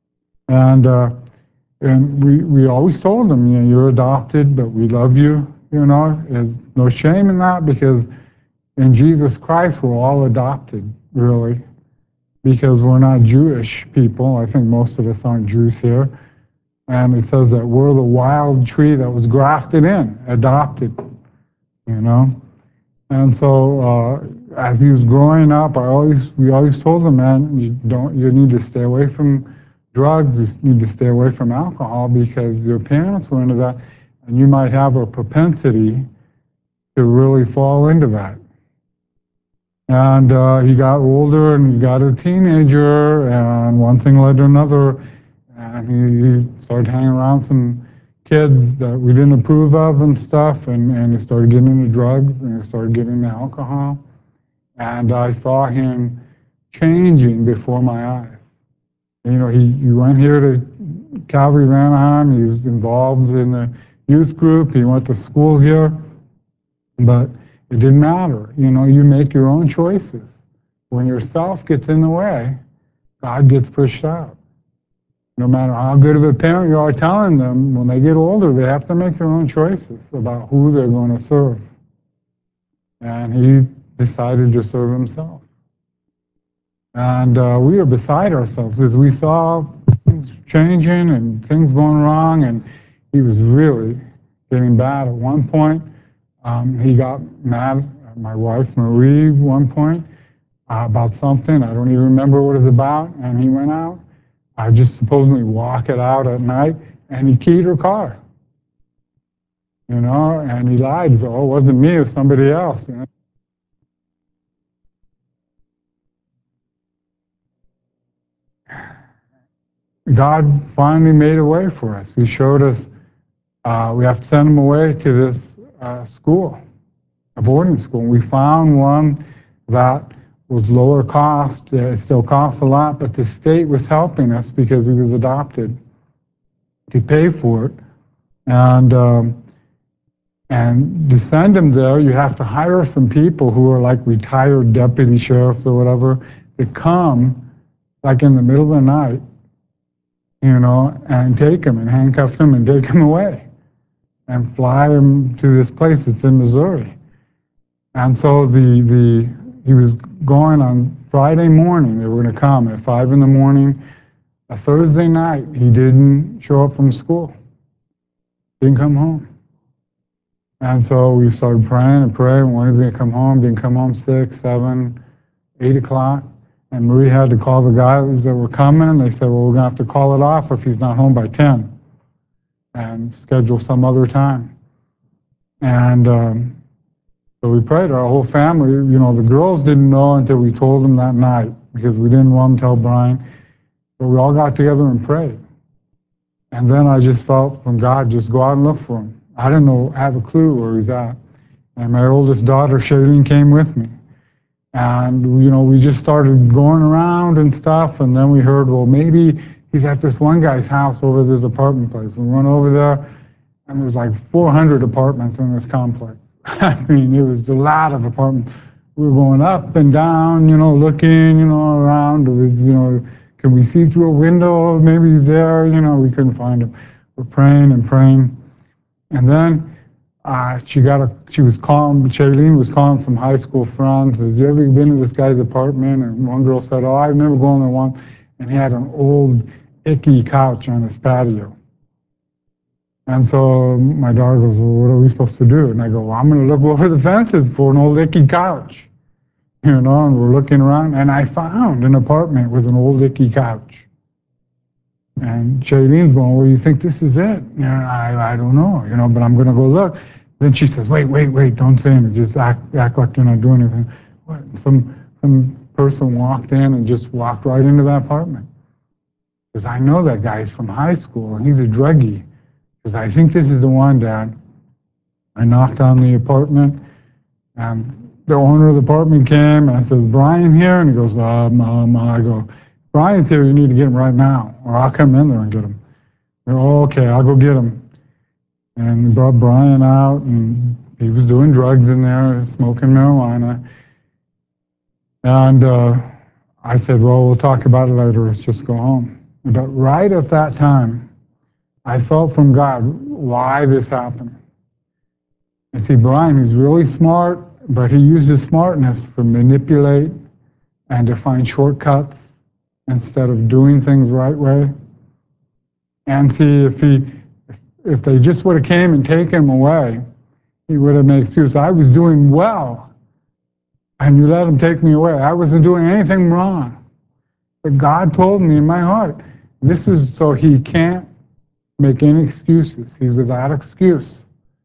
And we always told him, you know, you're adopted, but we love you. You know, there's no shame in that, because in Jesus Christ we're all adopted, really, because we're not Jewish people. I think most of us aren't Jews here. And it says that we're the wild tree that was grafted in, adopted, you know. And so as he was growing up, we always told him, man, you need to stay away from drugs, you need to stay away from alcohol, because your parents were into that, and you might have a propensity to really fall into that. And he got older and he got a teenager, and one thing led to another, and he started hanging around some kids that we didn't approve of and stuff, and he started getting into drugs, and he started getting into alcohol. And I saw him changing before my eyes. You know, he went here to Calvary of Anaheim. He was involved in the youth group. He went to school here. But it didn't matter. You know, you make your own choices. When yourself gets in the way, God gets pushed out. No matter how good of a parent you are telling them, when they get older, they have to make their own choices about who they're going to serve. And he decided to serve himself. And we were beside ourselves as we saw things changing and things going wrong, and he was really getting bad. At one point, he got mad at my wife, Marie, at one point, about something. I don't even remember what it was about, and he went out. I just supposedly walk it out at night, and he keyed her car. You know, and he lied. So, oh, it wasn't me, it was somebody else. You know? God finally made a way for us. He showed us we have to send him away to this school, a boarding school. We found one that was lower cost. It still costs a lot, but the state was helping us because he was adopted. to pay for it. And and to send him there, you have to hire some people who are like retired deputy sheriffs or whatever to come, like in the middle of the night, and take him and handcuff him and take him away and fly him to this place that's in Missouri. And so he was going on Friday morning. They were going to come at 5 in the morning. A Thursday night, he didn't show up from school. Didn't come home. And so we started praying and praying. When is he going to come home? Didn't come home 6, 7, 8 o'clock. And Marie had to call the guys that were coming. They said, well, we're going to have to call it off if he's not home by 10 and schedule some other time. And so we prayed, our whole family. The girls didn't know until we told them that night because we didn't want them to tell Brian. But we all got together and prayed. And then I just felt from God, just go out and look for him. I didn't have a clue where he's at. And my oldest daughter, Shailene, came with me. And, we just started going around and stuff. And then we heard, well, maybe he's at this one guy's house over this apartment place. We went over there, and there's like 400 apartments in this complex. I mean, it was a lot of apartments. We were going up and down, looking, around. It was, can we see through a window? Maybe he's there. We couldn't find him. We're praying and praying. And then Shailene was calling some high school friends. Has you ever been to this guy's apartment? And one girl said, oh, I remember going there once, and he had an old, icky couch on his patio. And so my daughter goes, well, what are we supposed to do? And I go, well, I'm going to look over the fences for an old, icky couch. And we're looking around, and I found an apartment with an old, icky couch. And Shailene's going, well, you think this is it? I don't know, but I'm going to go look. Then she says, wait, don't say anything. Just act like you're not doing anything. What? Some person walked in and just walked right into that apartment. Because I know that guy's from high school, and he's a druggie. Because I think this is the one, Dad. I knocked on the apartment, and the owner of the apartment came, and I says, Brian here? And he goes, I go, Brian's here, you need to get him right now, or I'll come in there and get him. Oh, okay, I'll go get him. And we brought Brian out, and he was doing drugs in there, smoking marijuana. And I said, well, we'll talk about it later, let's just go home. But right at that time, I felt from God why this happened. And see, Brian, he's really smart, but he uses smartness to manipulate and to find shortcuts instead of doing things the right way. And see, if they just would have came and taken him away, he would have made excuse. I was doing well, and you let him take me away. I wasn't doing anything wrong. But God told me in my heart, this is so he can't make any excuses. He's without excuse.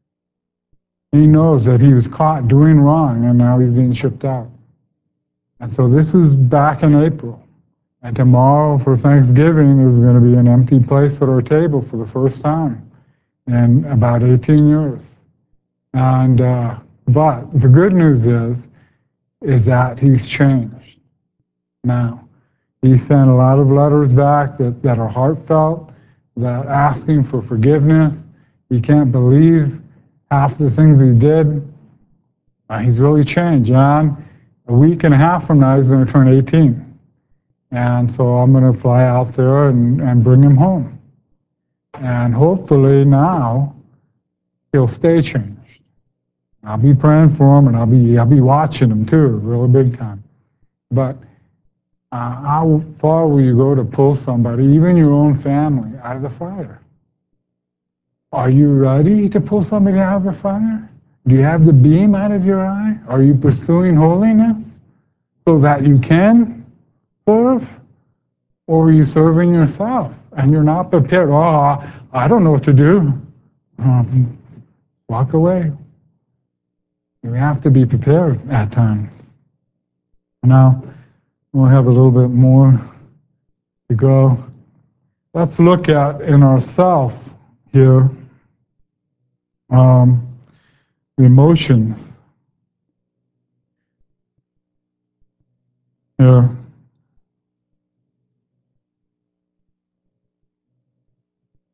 He knows that he was caught doing wrong, and now he's being shipped out. And so this was back in April. And tomorrow for Thanksgiving, there's going to be an empty place at our table for the first time in about 18 years. And but the good news is that he's changed now. He sent a lot of letters back that are heartfelt, that asking for forgiveness. He can't believe half the things he did. He's really changed. And a week and a half from now, he's going to turn 18. And so I'm going to fly out there and bring him home. And hopefully now he'll stay changed. I'll be praying for him, and I'll be watching him too, really big time. But how far will you go to pull somebody, even your own family, out of the fire? Are you ready to pull somebody out of the fire? Do you have the beam out of your eye? Are you pursuing holiness so that you can serve? Or are you serving yourself and you're not prepared? Oh, I don't know what to do. Walk away. You have to be prepared at times. Now, we'll have a little bit more to go. Let's look at in ourself here the emotions. Here.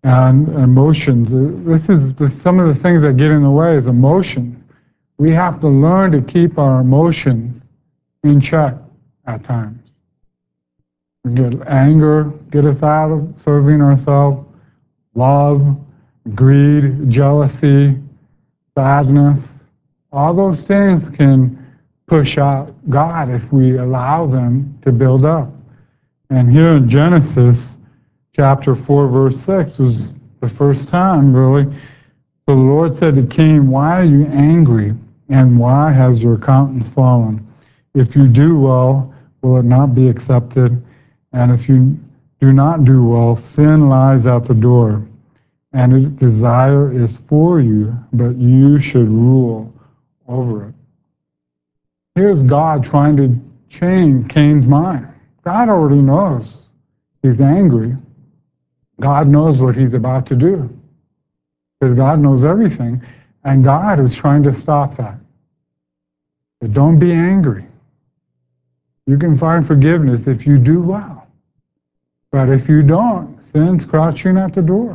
and emotions. Some of the things that get in the way is emotions. We have to learn to keep our emotions in check at times. We get anger, get us out of serving ourselves, love, greed, jealousy, sadness. All those things can push out God if we allow them to build up. And here in Genesis chapter 4, verse 6 was the first time, really. So the Lord said to Cain, "Why are you angry, and why has your countenance fallen? If you do well, will it not be accepted? And if you do not do well, sin lies at the door, and its desire is for you, but you should rule over it." Here's God trying to change Cain's mind. God already knows he's angry. God knows what he's about to do, because God knows everything, and God is trying to stop that. But don't be angry. You can find forgiveness if you do well. But if you don't, sin's crouching at the door.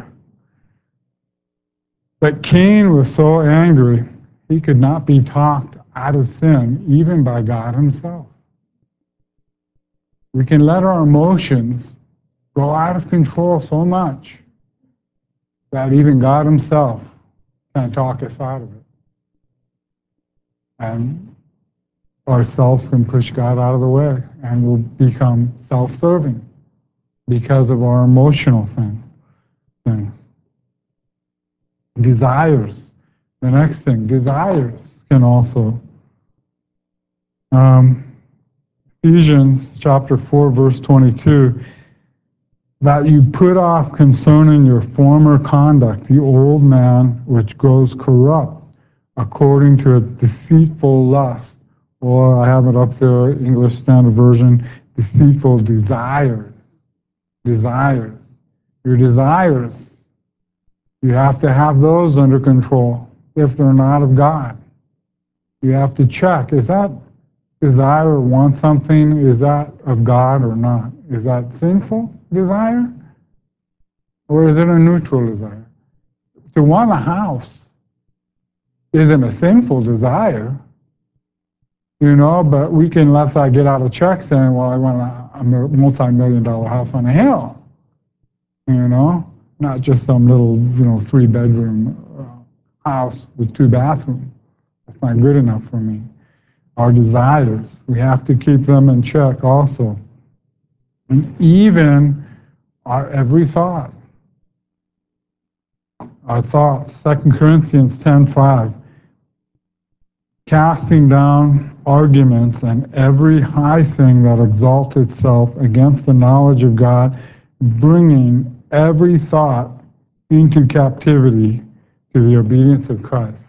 But Cain was so angry, he could not be talked out of sin, even by God himself. We can let our emotions go out of control so much that even God himself can't talk us out of it. And ourselves can push God out of the way, and we'll become self-serving because of our emotional thing. Desires. The next thing, desires can also. Ephesians chapter 4, verse 22, that you put off concerning your former conduct the old man which grows corrupt according to a deceitful lust, or I have it up there, English Standard Version, deceitful desires. Desires. Your desires, you have to have those under control if they're not of God. You have to check, is that desire or want something, is that of God or not? Is that sinful desire? Or is it a neutral desire? To want a house isn't a sinful desire, but we can let that get out of check saying, well, I want a multi-million-dollar house on a hill, not just some little, 3-bedroom house with 2 bathrooms. That's not good enough for me. Our desires, we have to keep them in check also. And even our every thought. Our thoughts, 2 Corinthians 10:5, casting down arguments and every high thing that exalts itself against the knowledge of God, bringing every thought into captivity to the obedience of Christ.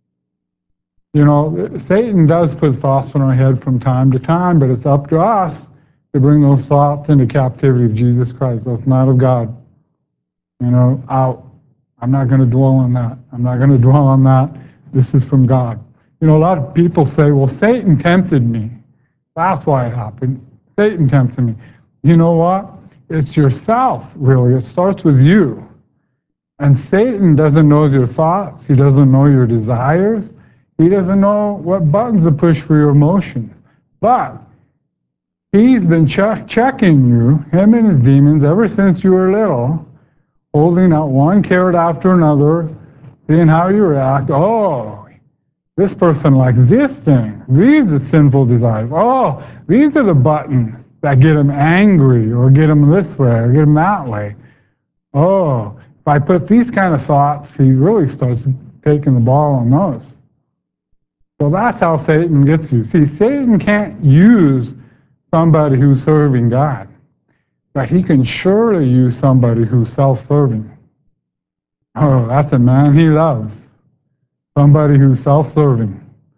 Satan does put thoughts in our head from time to time, but it's up to us to bring those thoughts into captivity of Jesus Christ. That's not of God. Out. I'm not going to dwell on that. I'm not going to dwell on that. This is from God. A lot of people say, well, Satan tempted me. That's why it happened. Satan tempted me. You know what? It's yourself, really. It starts with you. And Satan doesn't know your thoughts. He doesn't know your desires. He doesn't know what buttons to push for your emotions. But he's been checking you, him and his demons, ever since you were little, holding out one carrot after another, seeing how you react. Oh, this person likes this thing. These are sinful desires. Oh, these are the buttons that get him angry or get him this way or get him that way. Oh, if I put these kind of thoughts, he really starts taking the ball on those. So that's how Satan gets you. See, Satan can't use somebody who's serving God, but he can surely use somebody who's self-serving. Oh, that's a man he loves. Somebody who's self-serving.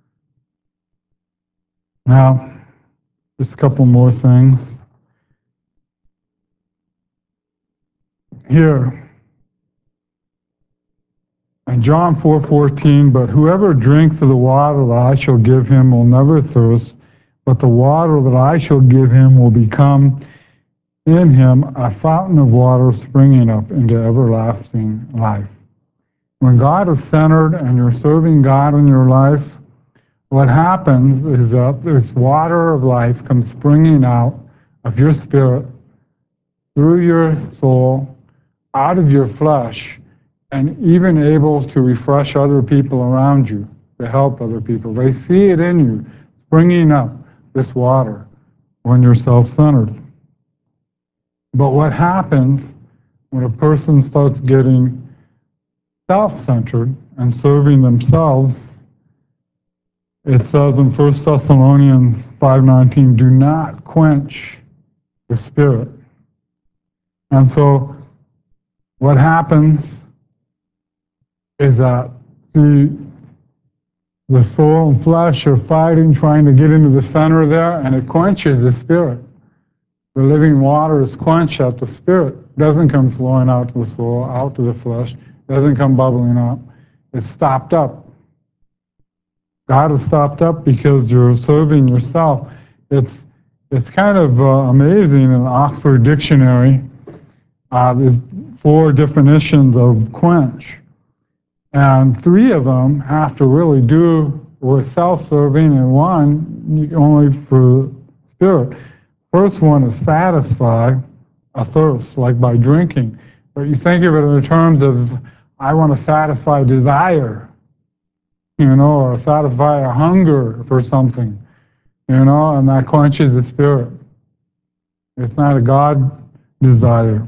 Now, just a couple more things. Here, in John 4:14, but whoever drinks of the water that I shall give him will never thirst, but the water that I shall give him will become in him a fountain of water springing up into everlasting life. When God is centered and you're serving God in your life, what happens is that this water of life comes springing out of your spirit, through your soul, out of your flesh, and even able to refresh other people around you, to help other people. They see it in you, springing up this water when you're self-centered. But what happens when a person starts getting self-centered and serving themselves, it says in 1 Thessalonians 5:19, do not quench the spirit. And so what happens is that the soul and flesh are fighting, trying to get into the center there, and it quenches the spirit. The living water is quenched at the spirit. It doesn't come flowing out to the soul, out to the flesh. It doesn't come bubbling up. It's stopped up. God is stopped up because you're serving yourself. It's kind of amazing in the Oxford Dictionary. There's 4 definitions of quench. And 3 of them have to really do with self-serving, and 1 only for spirit. First one is satisfy a thirst, like by drinking. But you think of it in terms of, I want to satisfy desire, or satisfy a hunger for something, and that quenches the spirit. It's not a God desire.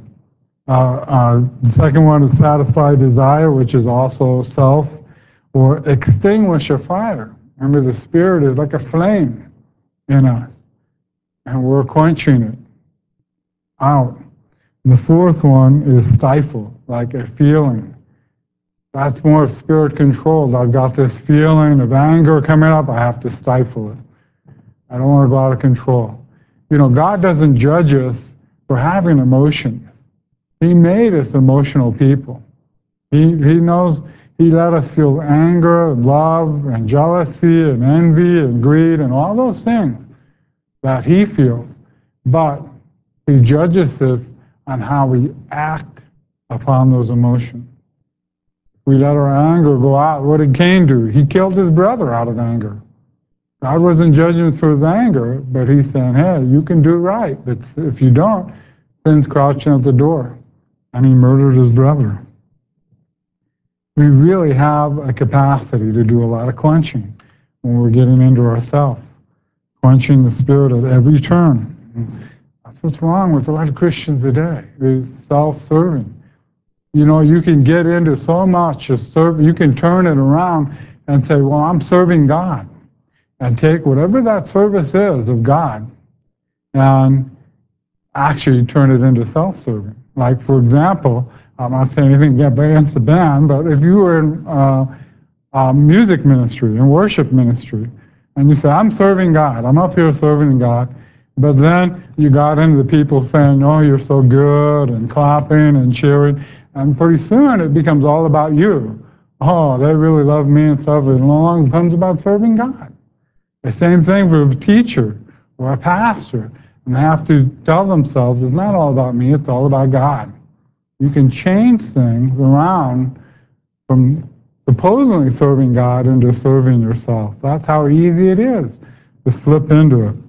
The second one is satisfy desire, which is also self, or extinguish a fire. Remember, the spirit is like a flame in us, and we're quenching it out. And the fourth one is stifle, like a feeling. That's more spirit controlled. I've got this feeling of anger coming up, I have to stifle it. I don't want to go out of control. God doesn't judge us for having emotions. He made us emotional people. He knows He let us feel anger and love and jealousy and envy and greed and all those things that He feels. But He judges us on how we act upon those emotions. We let our anger go out. What did Cain do? He killed his brother out of anger. God wasn't judging us for his anger, but He's saying, hey, you can do right. But if you don't, sin's crouching at the door. And he murdered his brother. We really have a capacity to do a lot of quenching when we're getting into ourselves. Quenching the spirit at every turn. That's what's wrong with a lot of Christians today, is self-serving. You can get into so much of serving, you can turn it around and say, well, I'm serving God. And take whatever that service is of God and actually turn it into self-serving. Like, for example, I'm not saying anything against the band, but if you were in music ministry and worship ministry, and you say, I'm serving God, I'm up here serving God, but then you got into the people saying, oh, you're so good, and clapping and cheering, and pretty soon it becomes all about you. Oh, they really love me and stuff, and it becomes about serving God. The same thing for a teacher or a pastor. And they have to tell themselves, it's not all about me, it's all about God. You can change things around from supposedly serving God into serving yourself. That's how easy it is to slip into it.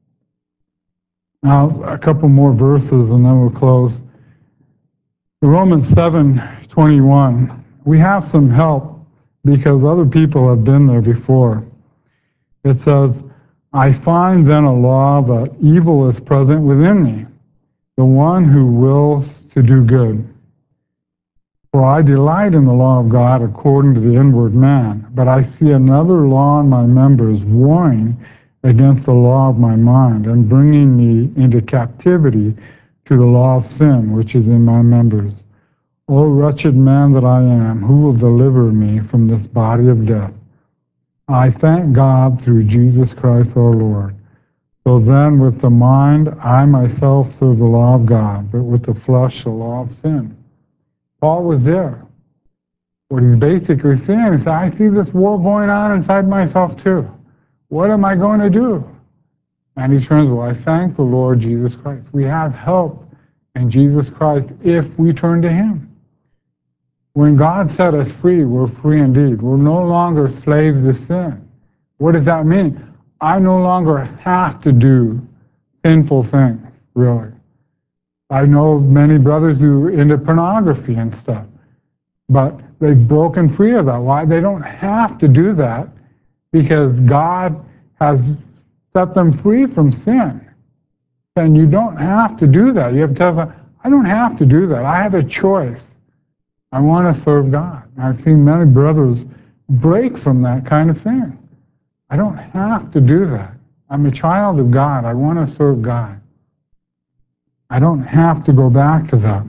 Now, a couple more verses and then we'll close. In Romans 7:21, we have some help because other people have been there before. It says, I find then a law that evil is present within me, the one who wills to do good. For I delight in the law of God according to the inward man, but I see another law in my members, warring against the law of my mind and bringing me into captivity to the law of sin, which is in my members. O wretched man that I am, who will deliver me from this body of death? I thank God through Jesus Christ our Lord. So then with the mind, I myself serve the law of God, but with the flesh, the law of sin. Paul was there. What he's basically saying is, I see this war going on inside myself too. What am I going to do? And he turns, well, I thank the Lord Jesus Christ. We have help in Jesus Christ if we turn to Him. When God set us free, we're free indeed. We're no longer slaves to sin. What does that mean? I no longer have to do sinful things, really. I know many brothers who are into pornography and stuff, but they've broken free of that. Why? They don't have to do that because God has set them free from sin. And you don't have to do that. You have to tell them, I don't have to do that. I have a choice. I want to serve God. And I've seen many brothers break from that kind of thing. I don't have to do that. I'm a child of God. I want to serve God. I don't have to go back to that.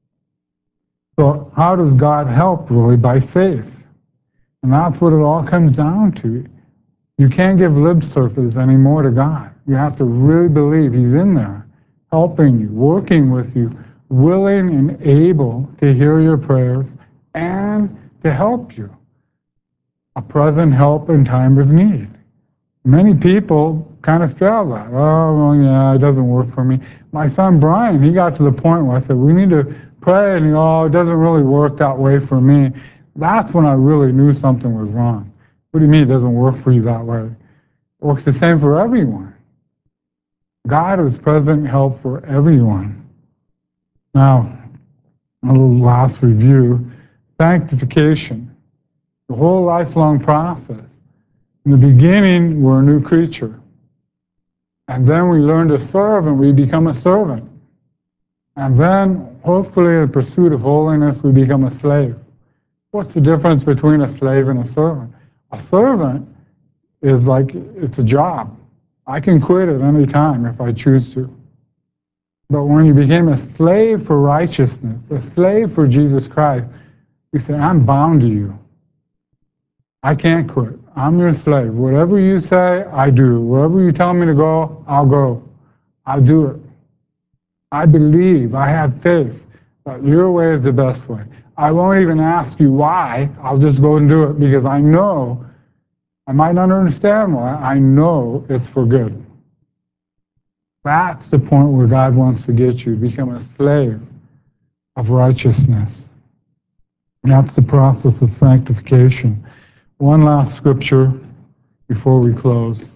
So how does God help, really? By faith. And that's what it all comes down to. You can't give lip service anymore to God. You have to really believe He's in there, helping you, working with you, willing and able to hear your prayers and to help you. A present help in time of need. Many people kind of fail that. Oh, well, yeah, it doesn't work for me. My son Brian, he got to the point where I said, we need to pray, and he, oh, it doesn't really work that way for me. That's when I really knew something was wrong. What do you mean it doesn't work for you that way? It works the same for everyone. God is present help for everyone. Now, a little last review. Sanctification, the whole lifelong process. In the beginning, we're a new creature. And then we learn to serve and we become a servant. And then, hopefully, in pursuit of holiness, we become a slave. What's the difference between a slave and a servant? A servant is like, it's a job. I can quit at any time if I choose to. But when you became a slave for righteousness, a slave for Jesus Christ, you say, I'm bound to you. I can't quit. I'm your slave. Whatever you say, I do. Wherever you tell me to go, I'll go. I'll do it. I believe, I have faith that your way is the best way. I won't even ask you why. I'll just go and do it because I know, I might not understand why, I know it's for good. That's the point where God wants to get you, become a slave of righteousness. And that's the process of sanctification. One last scripture before we close.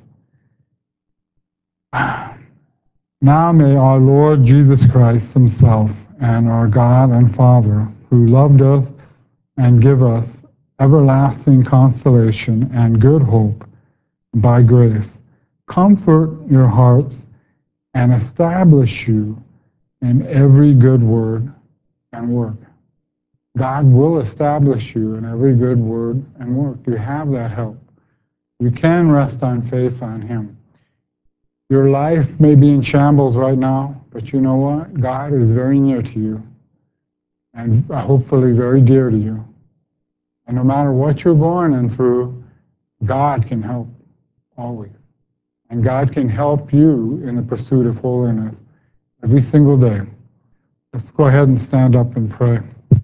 Now may our Lord Jesus Christ Himself and our God and Father, who loved us and give us everlasting consolation and good hope by grace, comfort your hearts and establish you in every good word and work. God will establish you in every good word and work. You have that help. You can rest on faith on Him. Your life may be in shambles right now, but you know what? God is very near to you and hopefully very dear to you. And no matter what you're going through, God can help always. And God can help you in the pursuit of holiness every single day. Let's go ahead and stand up and pray.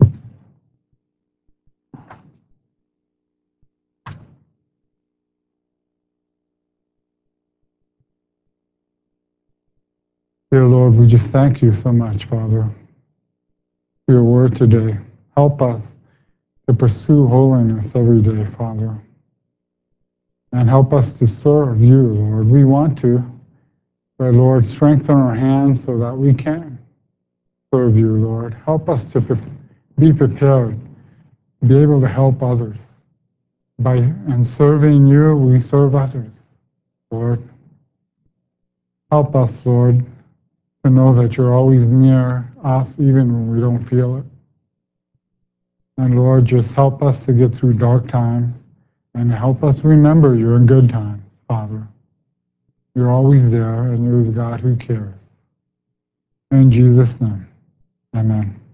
Dear Lord, we just thank you so much, Father, for your word today. Help us to pursue holiness every day, Father. And help us to serve you, Lord. We want to, but Lord, strengthen our hands so that we can serve you, Lord. Help us to be prepared, be able to help others. In serving you, we serve others, Lord. Help us, Lord, to know that you're always near us, even when we don't feel it. And Lord, just help us to get through dark times and help us remember you're in good times, Father. You're always there, and you're the God who cares. In Jesus' name, amen.